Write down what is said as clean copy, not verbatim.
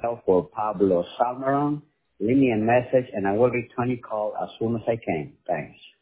for Pablo Salmeron. Leave me a message and I will return your call as soon as I can. Thanks.